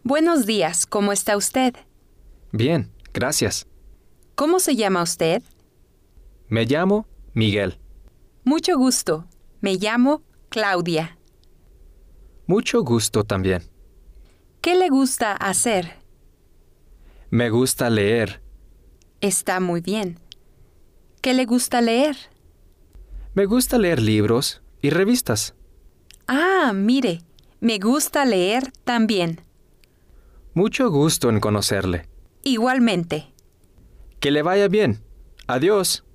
Buenos días, ¿cómo está usted? Bien, gracias. ¿Cómo se llama usted? Me llamo Miguel. Mucho gusto. Me llamo Claudia. Mucho gusto también. ¿Qué le gusta hacer? Me gusta leer. Está muy bien. ¿Qué le gusta leer? Me gusta leer libros y revistas. Ah, mire, me gusta leer también. Mucho gusto en conocerle. Igualmente. Que le vaya bien. Adiós.